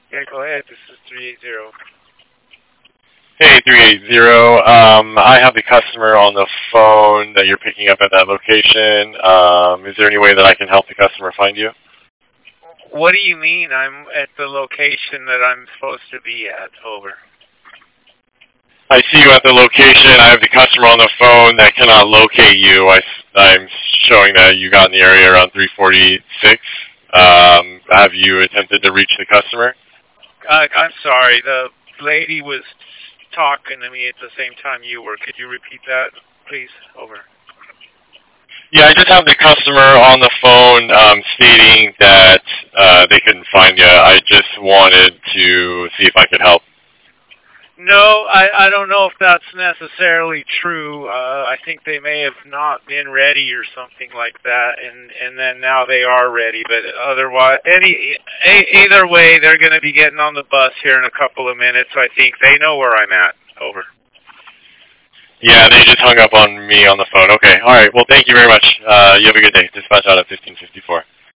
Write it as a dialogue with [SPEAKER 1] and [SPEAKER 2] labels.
[SPEAKER 1] Yeah, go ahead. This is 380.
[SPEAKER 2] Hey, 380. I have the customer on the phone that you're picking up at that location. Is there any way that I can help the customer find you?
[SPEAKER 1] What do you mean I'm at the location that I'm supposed to be at? Over.
[SPEAKER 2] I see you at the location. I have the customer on the phone that cannot locate you. I'm showing that you got in the area around 346. Have you attempted to reach the customer?
[SPEAKER 1] I'm sorry. The lady was talking to me at the same time you were. Could you repeat that, please? Over.
[SPEAKER 2] Yeah, I just have the customer on the phone stating that they couldn't find you. I just wanted to see if I could help.
[SPEAKER 1] No, I don't know if that's necessarily true. I think they may have not been ready or something like that, and then now they are ready. But otherwise, either way, they're going to be getting on the bus here in a couple of minutes. I think they know where I'm at. Over.
[SPEAKER 2] Yeah, they just hung up on me on the phone. Okay, all right. Well, thank you very much. You have a good day. Dispatch out at 1554.